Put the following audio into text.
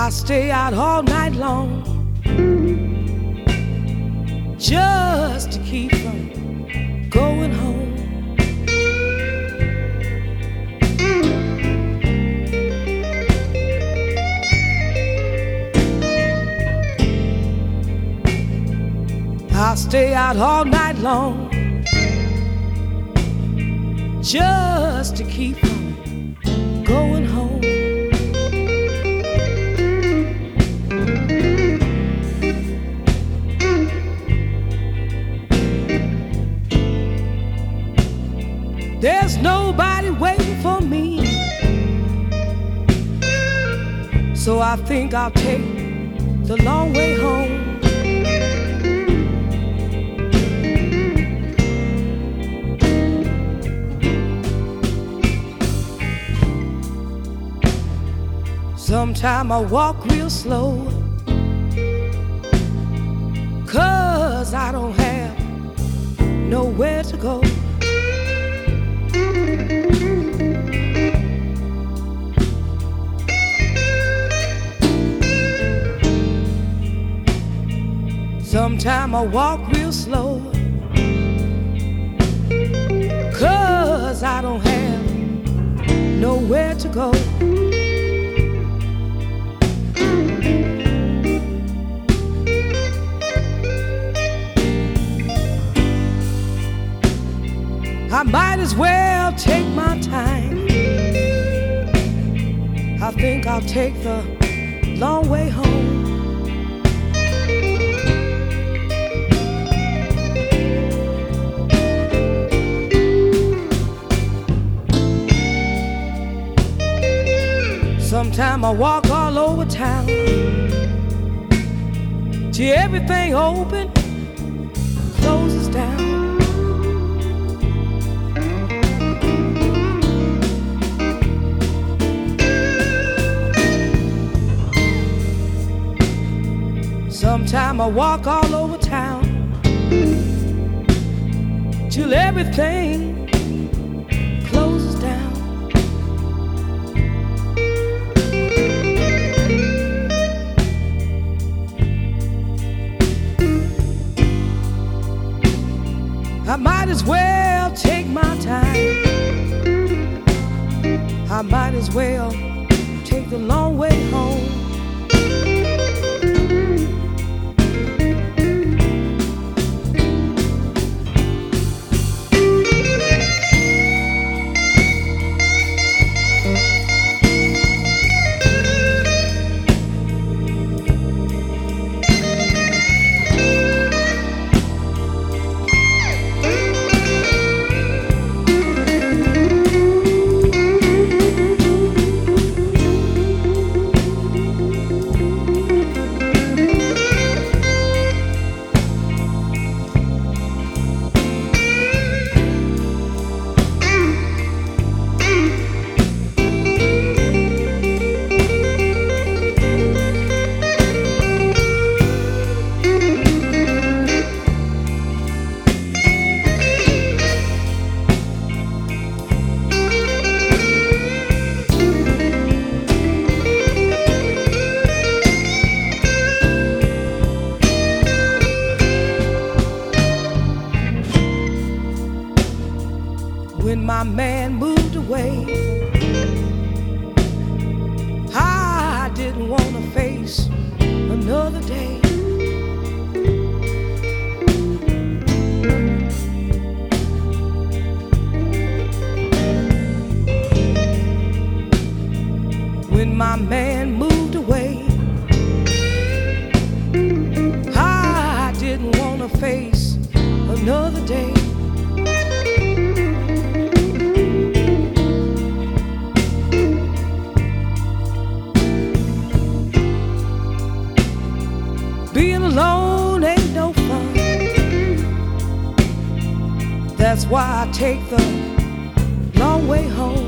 I stay out all night long just to keep from going home. I stay out all night long just to keep from going home. There's nobody waiting for me, so I think I'll take the long way home. Sometime I walk real slow, 'cause I don't have nowhere to go. Sometime I walk real slow, 'cause I don't have nowhere to go. I might as well take my time. I think I'll take the long way home. Sometime I walk all over town till everything open closes down. Sometime I walk all over town till everything closes down. I might as well take my time. I might as well take the long way home. When my man moved away, I didn't want to face another day. When my man moved away, I didn't want to face another day. Being alone ain't no fun. That's why I take the long way home.